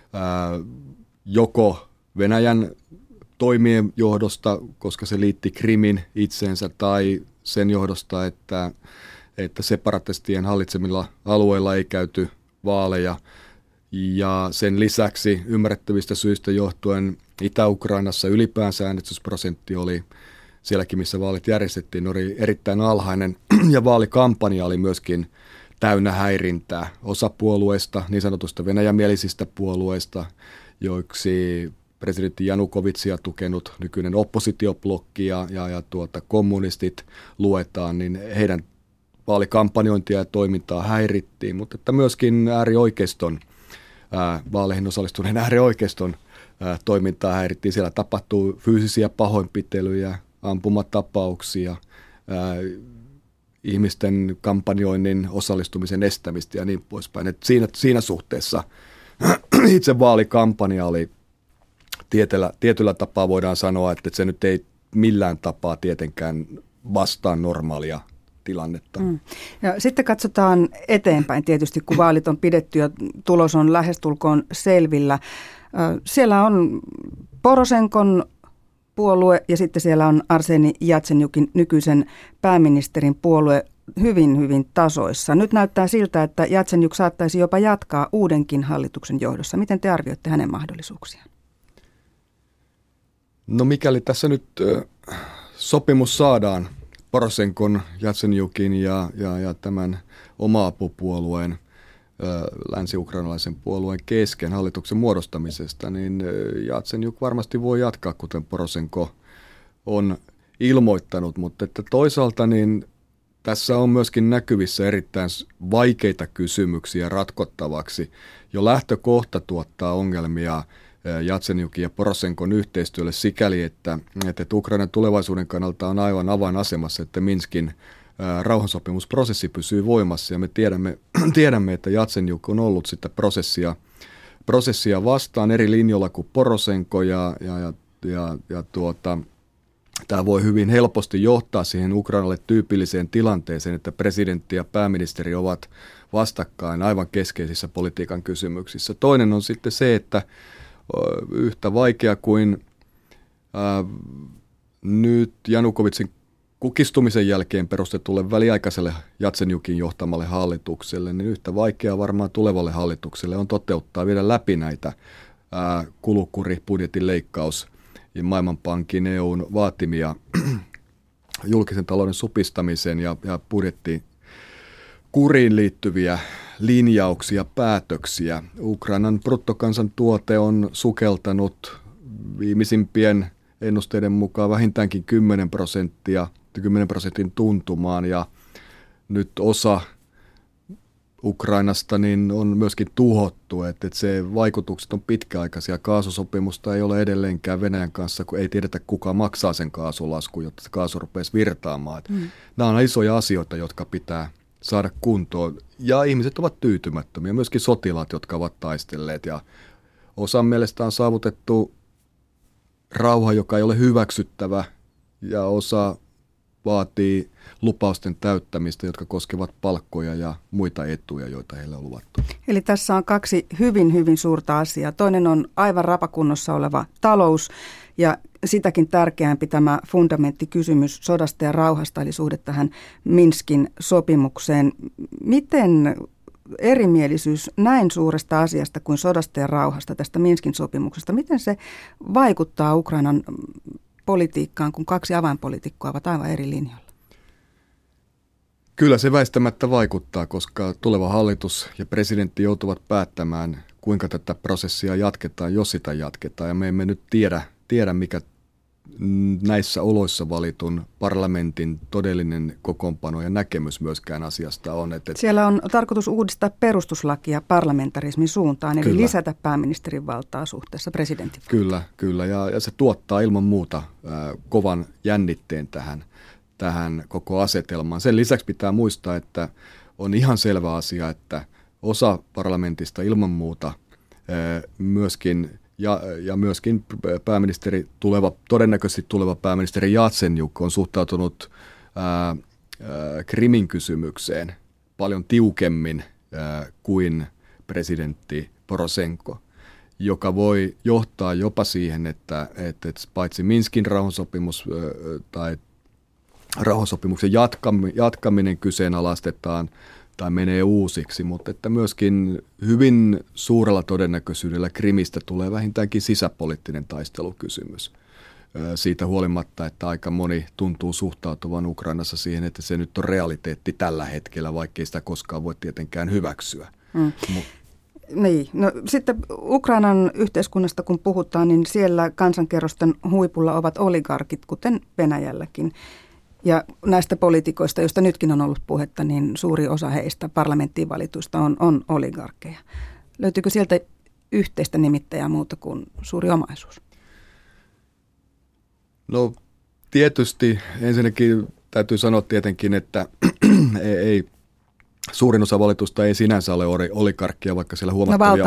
Joko Venäjän toimien johdosta, koska se liitti Krimin itseensä, tai sen johdosta, että separatistien hallitsemilla alueilla ei käyty vaaleja. Ja sen lisäksi ymmärrettävistä syistä johtuen Itä-Ukrainassa ylipäänsä äänestysprosentti oli sielläkin, missä vaalit järjestettiin, oli erittäin alhainen, ja vaalikampanja oli myöskin täynnä häirintää. Osa puolueista, niin sanotusta venäjämielisistä puolueista, joiksi presidentti Janukovitsia tukenut nykyinen oppositioblokki ja kommunistit luetaan, niin heidän vaalikampanjointia ja toimintaa häirittiin, mutta että myöskin äärioikeiston, vaaleihin osallistuneen äärioikeiston toimintaa häirittiin. Siellä tapahtuu fyysisiä pahoinpitelyjä, ampumatapauksia, ihmisten kampanjoinnin, osallistumisen estämistä ja niin poispäin. Et siinä suhteessa itse vaalikampanja oli tietyllä tapaa voidaan sanoa, että se nyt ei millään tapaa tietenkään vastaa normaalia tilannetta. Ja sitten katsotaan eteenpäin tietysti, kun vaalit on pidetty ja tulos on lähestulkoon selvillä. Siellä on Porosenkon puolue ja sitten siellä on Arseni Jatsenjukin nykyisen pääministerin puolue hyvin, hyvin tasoissa. Nyt näyttää siltä, että Jatsenjuk saattaisi jopa jatkaa uudenkin hallituksen johdossa. Miten te arvioitte hänen mahdollisuuksiaan? No mikäli tässä nyt sopimus saadaan Porosenkon, Jatsenjukin ja tämän oma-apupuolueen, länsi-ukrainalaisen puolueen kesken hallituksen muodostamisesta, niin Jatsenjuk varmasti voi jatkaa, kuten Porosenko on ilmoittanut, mutta että toisaalta niin tässä on myöskin näkyvissä erittäin vaikeita kysymyksiä ratkottavaksi. Jo lähtökohta tuottaa ongelmia Jatsenjukin ja Porosenkon yhteistyölle sikäli, että Ukrainan tulevaisuuden kannalta on aivan avainasemassa, että Minskin rauhansopimusprosessi pysyy voimassa ja me tiedämme, että Jatsenjuk on ollut sitä prosessia vastaan eri linjoilla kuin Porosenko ja tämä voi hyvin helposti johtaa siihen Ukrainalle tyypilliseen tilanteeseen, että presidentti ja pääministeri ovat vastakkain aivan keskeisissä politiikan kysymyksissä. Toinen on sitten se, että yhtä vaikea kuin nyt Janukovitsin kukistumisen jälkeen perustetulle väliaikaiselle Jatsenjukin johtamalle hallitukselle, niin yhtä vaikeaa varmaan tulevalle hallitukselle on toteuttaa vielä läpi näitä kulukuri, budjetin leikkaus ja Maailmanpankin EUn vaatimia julkisen talouden supistamisen ja budjettikuriin liittyviä linjauksia, päätöksiä. Ukrainan bruttokansantuote on sukeltanut viimeisimpien ennusteiden mukaan vähintäänkin 10% tuntumaan ja nyt osa Ukrainasta niin on myöskin tuhottu, että se vaikutukset on pitkäaikaisia. Kaasusopimusta ei ole edelleenkään Venäjän kanssa, kun ei tiedetä kuka maksaa sen kaasulaskun, jotta se kaasu rupeaisi virtaamaan. Nämä on isoja asioita, jotka pitää saada kuntoon ja ihmiset ovat tyytymättömiä, myöskin sotilaat, jotka ovat taistelleet ja osan mielestä on saavutettu rauha, joka ei ole hyväksyttävä ja osa vaatii lupausten täyttämistä, jotka koskevat palkkoja ja muita etuja, joita heille on luvattu. Eli tässä on kaksi hyvin, hyvin suurta asiaa. Toinen on aivan rapakunnossa oleva talous ja sitäkin tärkeämpi tämä fundamenttikysymys sodasta ja rauhasta, eli suhde tähän Minskin sopimukseen. Miten erimielisyys näin suuresta asiasta kuin sodasta ja rauhasta, tästä Minskin sopimuksesta, miten se vaikuttaa Ukrainan politiikkaan, kun kaksi avainpoliitikkoa ovat aivan eri linjoilla? Kyllä se väistämättä vaikuttaa, koska tuleva hallitus ja presidentti joutuvat päättämään, kuinka tätä prosessia jatketaan, jos sitä jatketaan. Ja me emme nyt tiedä mikä näissä oloissa valitun parlamentin todellinen kokoonpano ja näkemys myöskään asiasta on. Siellä on tarkoitus uudistaa perustuslakia parlamentarismin suuntaan, eli lisätä pääministerin valtaa suhteessa presidentin valtaan. Kyllä. Ja se tuottaa ilman muuta kovan jännitteen tähän koko asetelmaan. Sen lisäksi pitää muistaa, että on ihan selvä asia, että osa parlamentista ilman muuta myöskin ja myöskin todennäköisesti tuleva pääministeri Jatsenjuk on suhtautunut Krimin kysymykseen paljon tiukemmin kuin presidentti Porosenko, joka voi johtaa jopa siihen, että paitsi Minskin rauhansopimus tai rauhansopimuksen jatkaminen kyseenalaistetaan tai menee uusiksi, mutta että myöskin hyvin suurella todennäköisyydellä Krimistä tulee vähintäänkin sisäpoliittinen taistelukysymys. Siitä huolimatta, että aika moni tuntuu suhtautuvan Ukrainassa siihen, että se nyt on realiteetti tällä hetkellä, vaikkei sitä koskaan voi tietenkään hyväksyä. Niin. No, sitten Ukrainan yhteiskunnasta kun puhutaan, niin siellä kansankerrosten huipulla ovat oligarkit, kuten Venäjälläkin. Ja näistä poliitikoista, joista nytkin on ollut puhetta, niin suuri osa heistä parlamenttiin valituista on oligarkkeja. Löytyykö sieltä yhteistä nimittäjää muuta kuin suuri omaisuus? No tietysti ensinnäkin täytyy sanoa tietenkin, että ei suurin osa valitusta ei sinänsä ole oligarkkeja, vaikka siellä huomattavia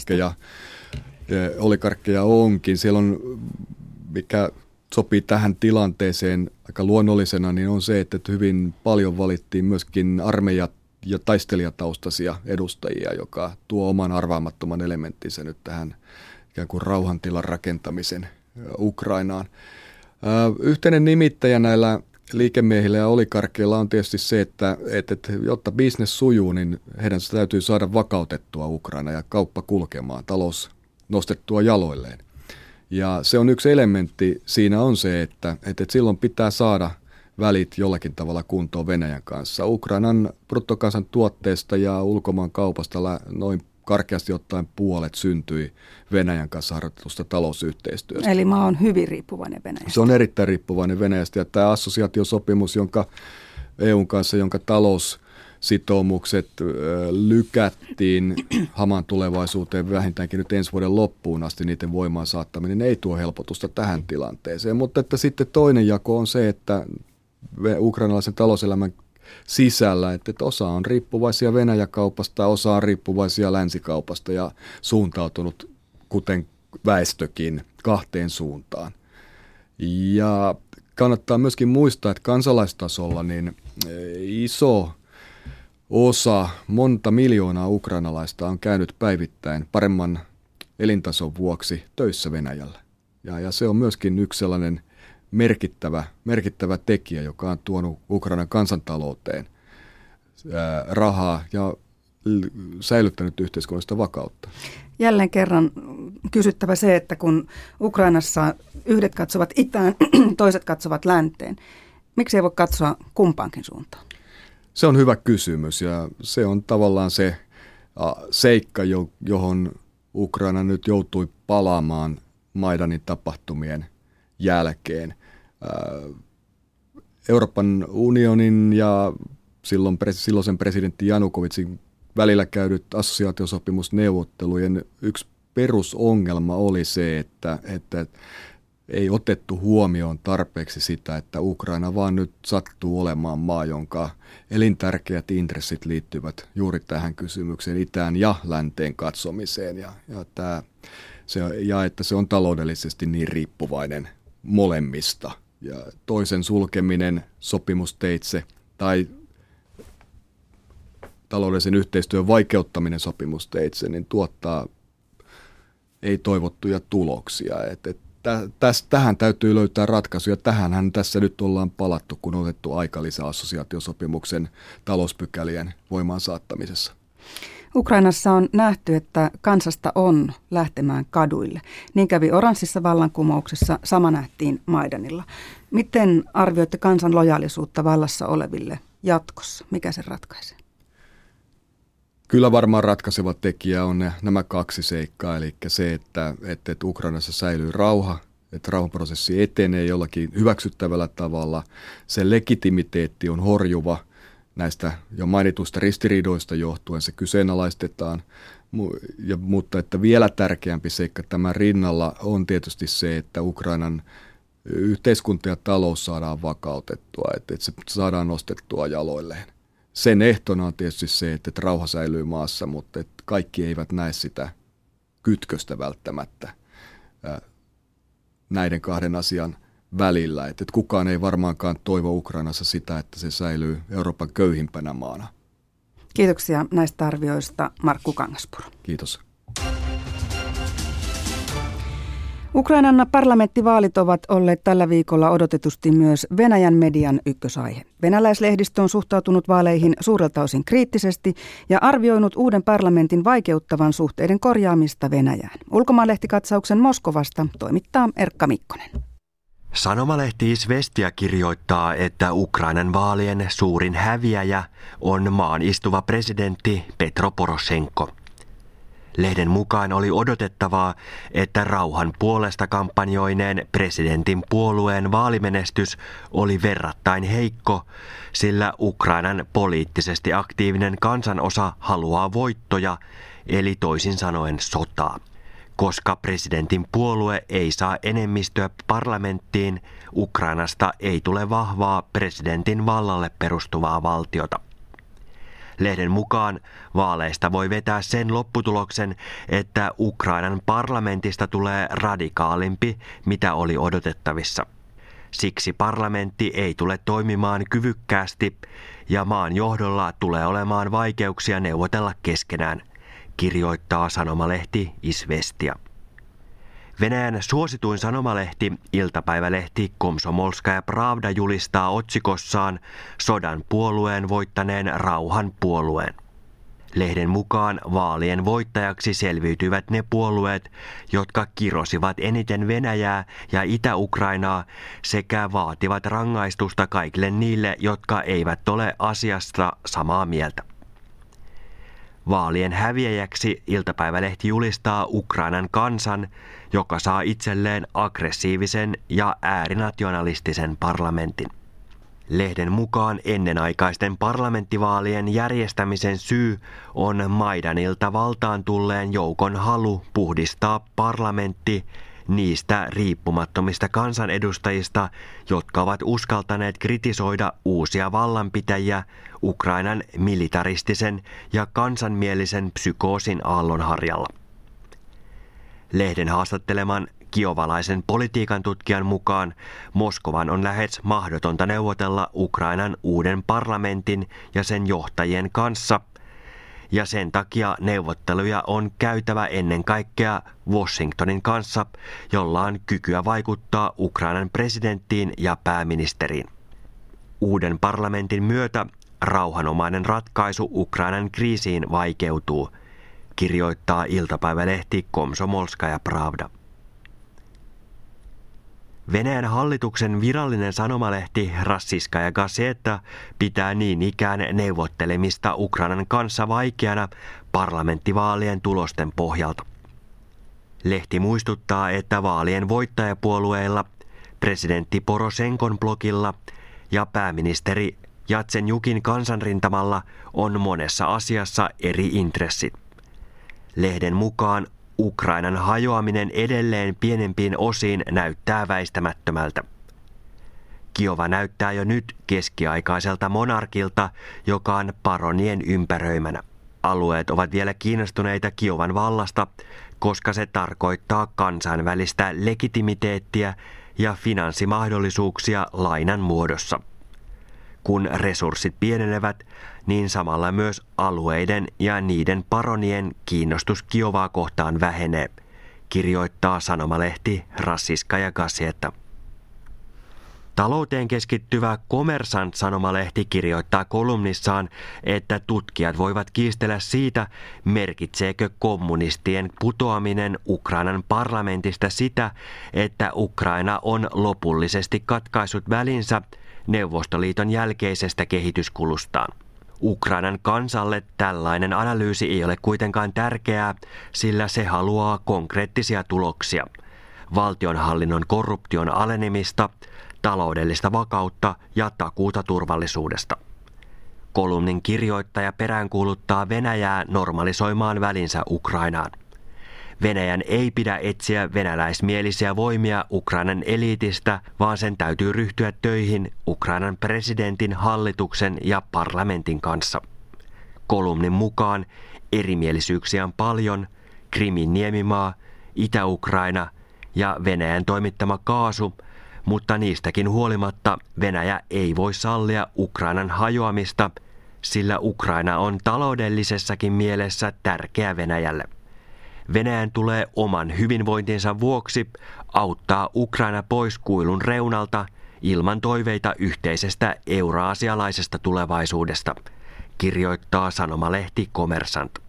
oligarkkeja onkin. Siellä on, mikä sopii tähän tilanteeseen aika luonnollisena, niin on se, että hyvin paljon valittiin myöskin armeija- ja taistelijataustaisia edustajia, joka tuo oman arvaamattoman elementtinsä nyt tähän ikään kuin rauhantilan rakentamisen Ukrainaan. Yhteinen nimittäjä näillä liikemiehillä ja oligarkeilla on tietysti se, että jotta business sujuu, niin heidän täytyy saada vakautettua Ukraina ja kauppa kulkemaan, talous nostettua jaloilleen. Ja se on yksi elementti, siinä on se, että silloin pitää saada välit jollakin tavalla kuntoon Venäjän kanssa. Ukrainan bruttokansantuotteesta ja ulkomaan kaupasta noin karkeasti ottaen puolet syntyi Venäjän kanssa harjoitetusta talousyhteistyöstä. Eli maa on hyvin riippuvainen Venäjästä. Se on erittäin riippuvainen Venäjästä, ja tämä assosiaatiosopimus, jonka EUn kanssa, jonka taloussitoumukset lykättiin hamaan tulevaisuuteen vähintäänkin nyt ensi vuoden loppuun asti, niiden voimaan saattaminen ei tuo helpotusta tähän tilanteeseen. Mutta että sitten toinen jako on se, että ukrainalaisen talouselämän sisällä, että osa on riippuvaisia Venäjäkaupasta, osa on riippuvaisia länsikaupasta ja suuntautunut, kuten väestökin, kahteen suuntaan. Ja kannattaa myöskin muistaa, että kansalaistasolla niin iso osa, monta miljoonaa ukrainalaista on käynyt päivittäin paremman elintason vuoksi töissä Venäjällä. Ja se on myöskin yksi sellainen merkittävä tekijä, joka on tuonut Ukrainan kansantalouteen rahaa ja säilyttänyt yhteiskunnallista vakautta. Jälleen kerran kysyttävä se, että kun Ukrainassa yhdet katsovat itään, toiset katsovat länteen, miksi ei voi katsoa kumpaankin suuntaan? Se on hyvä kysymys ja se on tavallaan se seikka, johon Ukraina nyt joutui palaamaan Maidanin tapahtumien jälkeen. Euroopan unionin ja silloisen presidentti Janukovitsin välillä käydyt assosiaatiosopimusneuvottelujen yksi perusongelma oli se, että ei otettu huomioon tarpeeksi sitä, että Ukraina vaan nyt sattuu olemaan maa, jonka elintärkeät intressit liittyvät juuri tähän kysymykseen, itään ja länteen katsomiseen ja että se on taloudellisesti niin riippuvainen molemmista. Ja toisen sulkeminen sopimusteitse tai taloudellisen yhteistyön vaikeuttaminen sopimusteitse niin tuottaa ei-toivottuja tuloksia. Tähän täytyy löytää ratkaisuja. Tähänhän tässä nyt ollaan palattu, kun on otettu aikalisä assosiaatiosopimuksen talouspykälien voimaan saattamisessa. Ukrainassa on nähty, että kansasta on lähtemään kaduille. Niin kävi oranssissa vallankumouksessa, sama nähtiin Maidanilla. Miten arvioitte kansan lojaalisuutta vallassa oleville jatkossa? Mikä se ratkaisee? Kyllä varmaan ratkaiseva tekijä on nämä kaksi seikkaa, eli se, että Ukrainassa säilyy rauha, että rauhanprosessi etenee jollakin hyväksyttävällä tavalla. Sen legitimiteetti on horjuva. Näistä jo mainituista ristiriidoista johtuen se kyseenalaistetaan, mutta että vielä tärkeämpi seikka tämän rinnalla on tietysti se, että Ukrainan yhteiskunta ja talous saadaan vakautettua, että se saadaan nostettua jaloilleen. Sen ehtona on tietysti se, että rauha säilyy maassa, mutta että kaikki eivät näe sitä kytköstä välttämättä näiden kahden asian välillä. Että kukaan ei varmaankaan toivo Ukrainassa sitä, että se säilyy Euroopan köyhimpänä maana. Kiitoksia näistä arvioista, Markku Kangaspuro. Kiitos. Ukrainan parlamenttivaalit ovat olleet tällä viikolla odotetusti myös Venäjän median ykkösaihe. Venäläislehdistö on suhtautunut vaaleihin suurelta osin kriittisesti ja arvioinut uuden parlamentin vaikeuttavan suhteiden korjaamista Venäjään. Ulkomaanlehtikatsauksen Moskovasta toimittaa Erkka Mikkonen. Sanomalehti Izvestia kirjoittaa, että Ukrainan vaalien suurin häviäjä on maan istuva presidentti Petro Poroshenko. Lehden mukaan oli odotettavaa, että rauhan puolesta kampanjoineen presidentin puolueen vaalimenestys oli verrattain heikko, sillä Ukrainan poliittisesti aktiivinen kansanosa haluaa voittoja, eli toisin sanoen sotaa. Koska presidentin puolue ei saa enemmistöä parlamenttiin, Ukrainasta ei tule vahvaa presidentin vallalle perustuvaa valtiota. Lehden mukaan vaaleista voi vetää sen lopputuloksen, että Ukrainan parlamentista tulee radikaalimpi, mitä oli odotettavissa. Siksi parlamentti ei tule toimimaan kyvykkäästi ja maan johdolla tulee olemaan vaikeuksia neuvotella keskenään, kirjoittaa sanomalehti Izvestia. Venäjän suosituin sanomalehti, iltapäivälehti Komsomolskaja Pravda julistaa otsikossaan sodan puolueen voittaneen rauhan puolueen. Lehden mukaan vaalien voittajaksi selviytyivät ne puolueet, jotka kirosivat eniten Venäjää ja Itä-Ukrainaa sekä vaativat rangaistusta kaikille niille, jotka eivät ole asiasta samaa mieltä. Vaalien häviäjäksi iltapäivälehti julistaa Ukrainan kansan, joka saa itselleen aggressiivisen ja äärinationalistisen parlamentin. Lehden mukaan ennenaikaisten parlamenttivaalien järjestämisen syy on Maidanilta valtaan tulleen joukon halu puhdistaa parlamentti niistä riippumattomista kansanedustajista, jotka ovat uskaltaneet kritisoida uusia vallanpitäjiä Ukrainan militaristisen ja kansanmielisen psykoosin aallonharjalla. Lehden haastatteleman kiovalaisen politiikan tutkijan mukaan Moskovan on lähes mahdotonta neuvotella Ukrainan uuden parlamentin ja sen johtajien kanssa, ja sen takia neuvotteluja on käytävä ennen kaikkea Washingtonin kanssa, jolla on kykyä vaikuttaa Ukrainan presidenttiin ja pääministeriin. Uuden parlamentin myötä rauhanomainen ratkaisu Ukrainan kriisiin vaikeutuu, kirjoittaa iltapäivälehti Komsomolskaja Pravda. Venäjän hallituksen virallinen sanomalehti Rossijskaja Gazeta pitää niin ikään neuvottelemista Ukrainan kanssa vaikeana parlamenttivaalien tulosten pohjalta. Lehti muistuttaa, että vaalien voittajapuolueilla, presidentti Poroshenkon blokilla ja pääministeri Jatsenjukin kansanrintamalla on monessa asiassa eri intressit. Lehden mukaan Ukrainan hajoaminen edelleen pienempiin osiin näyttää väistämättömältä. Kiova näyttää jo nyt keskiaikaiselta monarkilta, joka on baronien ympäröimänä. Alueet ovat vielä kiinnostuneita Kiovan vallasta, koska se tarkoittaa kansainvälistä legitimiteettiä ja finanssimahdollisuuksia lainan muodossa. Kun resurssit pienenevät, niin samalla myös alueiden ja niiden baronien kiinnostus Kiovaa kohtaan vähenee, kirjoittaa sanomalehti Rossijskaja Gazeta. Talouteen keskittyvä Kommersant-sanomalehti kirjoittaa kolumnissaan, että tutkijat voivat kiistellä siitä, merkitseekö kommunistien putoaminen Ukrainan parlamentista sitä, että Ukraina on lopullisesti katkaissut välinsä Neuvostoliiton jälkeisestä kehityskulustaan. Ukrainan kansalle tällainen analyysi ei ole kuitenkaan tärkeää, sillä se haluaa konkreettisia tuloksia: valtionhallinnon korruption alenemista, taloudellista vakautta ja takuuta turvallisuudesta. Kolumnin kirjoittaja peräänkuuluttaa Venäjää normalisoimaan välinsä Ukrainaan. Venäjän ei pidä etsiä venäläismielisiä voimia Ukrainan eliitistä, vaan sen täytyy ryhtyä töihin Ukrainan presidentin, hallituksen ja parlamentin kanssa. Kolumnin mukaan erimielisyyksiä on paljon: Krimin niemimaa, Itä-Ukraina ja Venäjän toimittama kaasu, mutta niistäkin huolimatta Venäjä ei voi sallia Ukrainan hajoamista, sillä Ukraina on taloudellisessakin mielessä tärkeä Venäjälle. Venäjän tulee oman hyvinvointinsa vuoksi auttaa Ukraina pois kuilun reunalta ilman toiveita yhteisestä euraasialaisesta tulevaisuudesta, kirjoittaa sanomalehti Kommersant.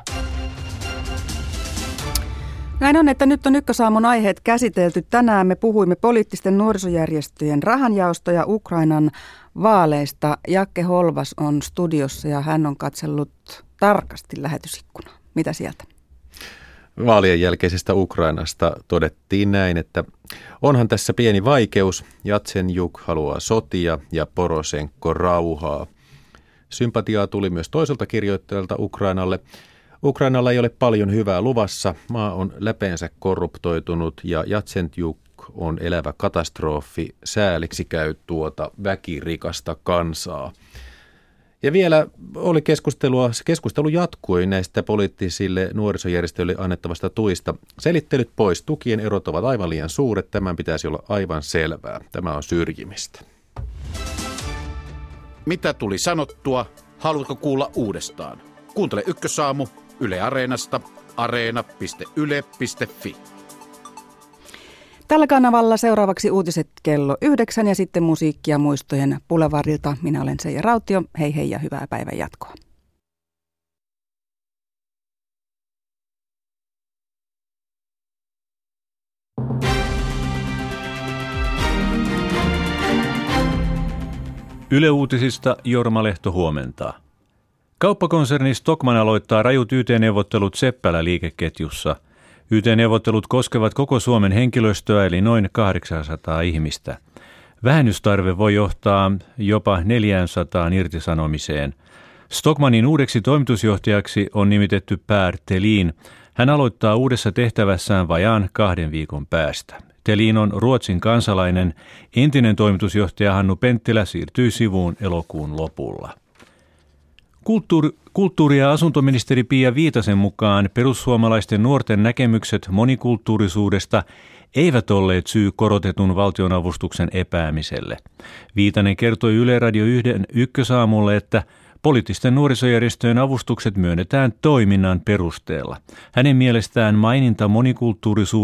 Näin on, että nyt on Ykkösaamun aiheet käsitelty. Tänään me puhuimme poliittisten nuorisojärjestöjen rahanjaosta ja Ukrainan vaaleista. Jakke Holvas on studiossa ja hän on katsellut tarkasti lähetysikkunaa. Mitä sieltä? Vaalien jälkeisestä Ukrainasta todettiin näin, että onhan tässä pieni vaikeus. Jatsenjuk haluaa sotia ja Poroshenko rauhaa. Sympatiaa tuli myös toiselta kirjoittajalta Ukrainalle. Ukrainalla ei ole paljon hyvää luvassa. Maa on läpeensä korruptoitunut ja Jatsenjuk on elävä katastrofi. Sääliksi käy tuota väkirikasta kansaa. Ja vielä oli keskustelua, se keskustelu jatkui näistä poliittisille nuorisojärjestöille annettavasta tuista. Selittelyt pois, tukien erot ovat aivan liian suuret, tämän pitäisi olla aivan selvää. Tämä on syrjimistä. Mitä tuli sanottua? Haluatko kuulla uudestaan? Kuuntele Ykkösaamu Yle Areenasta, areena.yle.fi. Tällä kanavalla seuraavaksi uutiset kello 9 ja sitten musiikkia muistojen Boulevardilta. Minä olen Seija Rautio. Hei hei ja hyvää päivän jatkoa. Yle Uutisista Jorma Lehto huomentaa. Kauppakonserni Stockmann aloittaa rajut YT-neuvottelut Seppälä-liikeketjussa. YT-neuvottelut koskevat koko Suomen henkilöstöä eli noin 800 ihmistä. Vähennystarve voi johtaa jopa 400 irtisanomiseen. Stockmannin uudeksi toimitusjohtajaksi on nimitetty Per Thelin. Hän aloittaa uudessa tehtävässään vajaan 2 viikon päästä. Thelin on Ruotsin kansalainen. Entinen toimitusjohtaja Hannu Penttilä siirtyy sivuun elokuun lopulla. Kulttuuri- ja asuntoministeri Pia Viitasen mukaan perussuomalaisten nuorten näkemykset monikulttuurisuudesta eivät olleet syy korotetun valtionavustuksen epäämiselle. Viitanen kertoi Yle Radio 1 Ykkösaamulle, että poliittisten nuorisojärjestöjen avustukset myönnetään toiminnan perusteella. Hänen mielestään maininta monikulttuurisuudesta